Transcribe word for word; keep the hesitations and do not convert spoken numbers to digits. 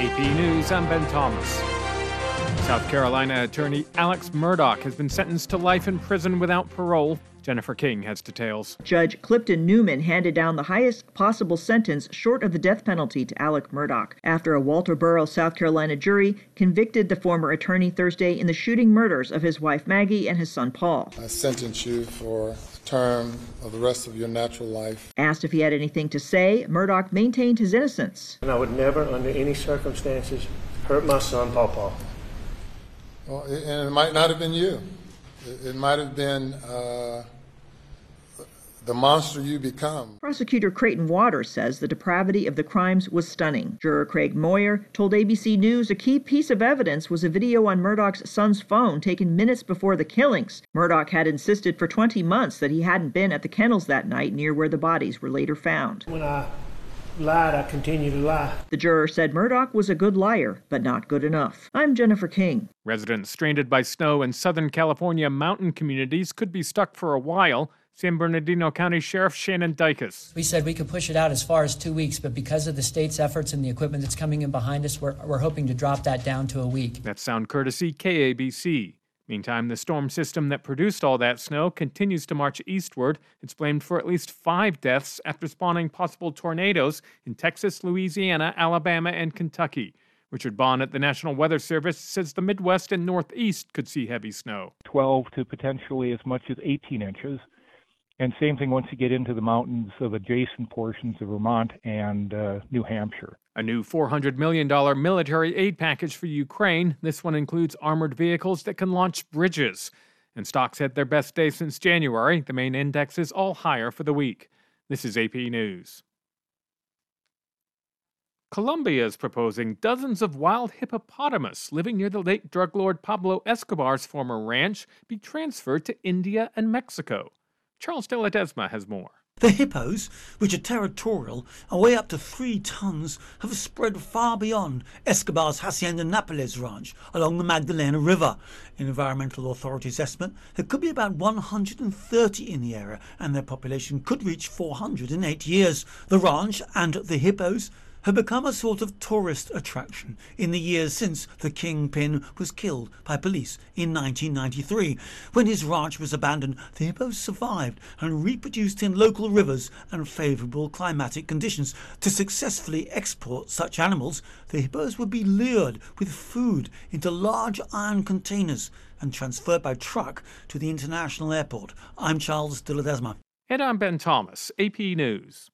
A P News, I'm Ben Thomas. South Carolina attorney Alex Murdaugh has been sentenced to life in prison without parole. Jennifer King has details. Judge Clifton Newman handed down the highest possible sentence short of the death penalty to Alex Murdaugh after a Walterboro, South Carolina jury convicted the former attorney Thursday in the shooting murders of his wife Maggie and his son Paul. I sentence you for a term of the rest of your natural life. Asked if he had anything to say, Murdaugh maintained his innocence. And I would never, under any circumstances, hurt my son, Paw Paw. Well, and it might not have been you. It, it might have been uh, the monster you become. Prosecutor Creighton Waters says the depravity of the crimes was stunning. Juror Craig Moyer told A B C News a key piece of evidence was a video on Murdaugh's son's phone taken minutes before the killings. Murdaugh had insisted for twenty months that he hadn't been at the kennels that night near where the bodies were later found. When I lied, I continue to lie. The juror said Murdaugh was a good liar, but not good enough. I'm Jennifer King. Residents stranded by snow in Southern California mountain communities could be stuck for a while. San Bernardino County Sheriff Shannon Dykes. We said we could push it out as far as two weeks, but because of the state's efforts and the equipment that's coming in behind us, we're, we're hoping to drop that down to a week. That's sound courtesy K A B C. Meantime, the storm system that produced all that snow continues to march eastward. It's blamed for at least five deaths after spawning possible tornadoes in Texas, Louisiana, Alabama, and Kentucky. Richard Bond at the National Weather Service says the Midwest and Northeast could see heavy snow. twelve to potentially as much as eighteen inches. And same thing once you get into the mountains of adjacent portions of Vermont and uh, New Hampshire. A new four hundred million dollars military aid package for Ukraine. This one includes armored vehicles that can launch bridges. And stocks had their best day since January. The main index is all higher for the week. This is A P News. Colombia is proposing dozens of wild hippopotamus living near the late drug lord Pablo Escobar's former ranch be transferred to India and Mexico. Charles de Ledesma has more. The hippos, which are territorial and weigh up to three tons, have spread far beyond Escobar's Hacienda Nápoles ranch along the Magdalena River. In environmental authorities' estimate, there could be about one hundred thirty in the area, and their population could reach four hundred in eight years. The ranch and the hippos have become a sort of tourist attraction in the years since the kingpin was killed by police in nineteen ninety-three. When his ranch was abandoned, the hippos survived and reproduced in local rivers and favourable climatic conditions. To successfully export such animals, the hippos would be lured with food into large iron containers and transferred by truck to the international airport. I'm Charles de Ledesma. And I'm Ben Thomas, A P News.